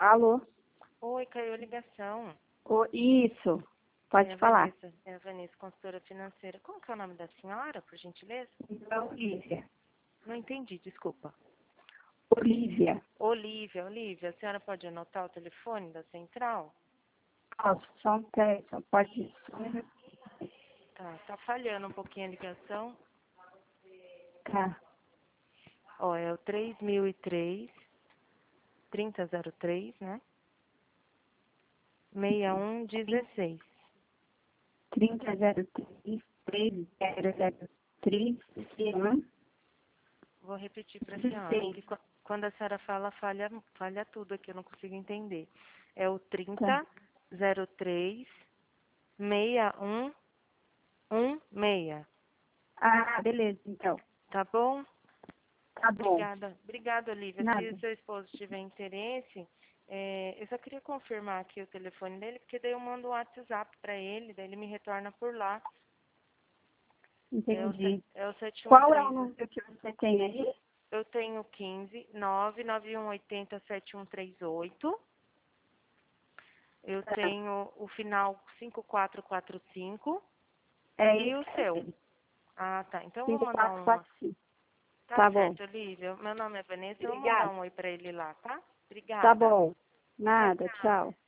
Alô? Oi, caiu a ligação. Isso, pode falar. Vanessa, é a Vanessa, consultora financeira. Como que é o nome da senhora, por gentileza? Olívia. Não entendi, desculpa. Olívia. Olívia, a senhora pode anotar o telefone da central? Posso, só um teste, só pode... Tá falhando um pouquinho a ligação. Tá. Ó, é o 3003, 3003, né? 6116. 3003, 3003, 1. Vou repetir para a senhora, que quando a senhora fala, falha tudo aqui, eu não consigo entender. É o Tá. 3003 6116. Ah, beleza, então. Tá bom? Tá bom. Obrigada, Olívia. Nada. Se seu esposo tiver interesse, eu só queria confirmar aqui o telefone dele, porque daí eu mando um WhatsApp para ele, daí ele me retorna por lá. Entendi. É o 713. Qual é o número que você tem aí? Eu tenho 15 99180 7138. Eu tenho o final 5445. É E o esse seu? aí. Ah, tá. Então eu vou mandar uma. 5445. Tá Tá bom. certo, Olívia. Meu nome é Vanessa. Eu vou mandar Obrigada. um oi pra ele lá, tá? Tá Obrigada. bom. Tchau, Nada, tchau. tchau.